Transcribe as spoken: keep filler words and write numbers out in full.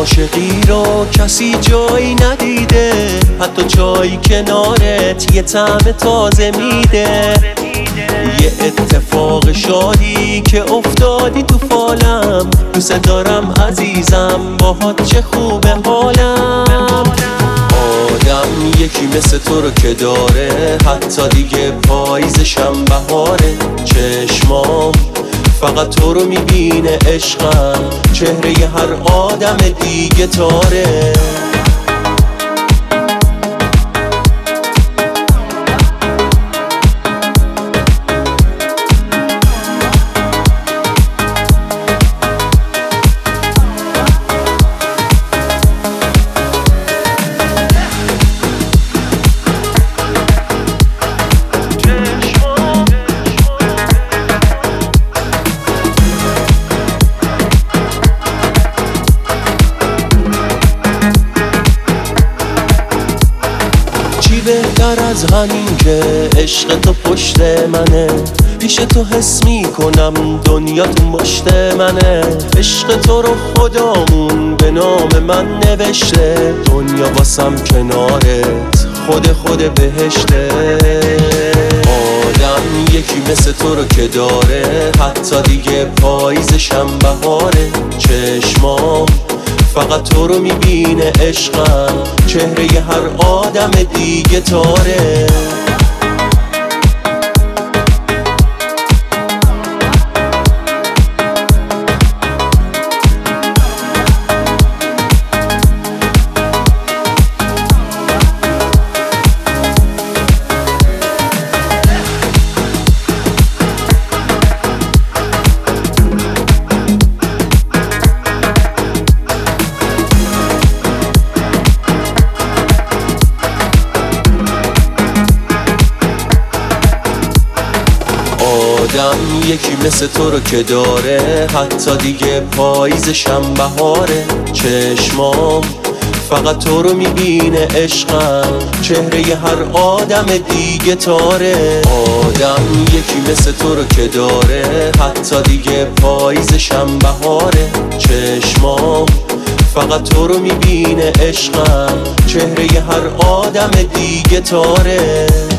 عاشقی رو کسی جایی ندیده، حتی جایی کنارت یه طعم تازه میده. یه اتفاق شادی که افتادی تو فالم، دوست دارم عزیزم باهات چه خوبه حالم. آدم یکی مثل تو رو که داره، حتی دیگه پاییزشم بهاره. چشمام فقط تو رو میبینه عشقم، چهره ی هر آدم دیگه تاره. بهتر از همین که عشق تو پشت منه، پیش تو حس میکنم دنیا تو مشت منه. عشق تو رو خدامون به نام من نوشته، دنیا واسم کنارت خود خود بهشته. آدم یکی مثل تو رو که داره، حتی دیگه پاییزشم بهاره. چشمام فقط تو رو میبینه عشقم، چهره ی هر آدم دیگه تاره. آدم یکی مثل تو رو که داره، حتی دیگه پاییزشم بهاره. چشمام فقط تو رو میبینه عشقم، چهره ی هر آدم دیگه تاره. آدم یکی مثل تو رو که داره، حتی دیگه پاییزشم بهاره. چشمام فقط تو رو میبینه عشقم، چهره ی هر آدم دیگه تاره.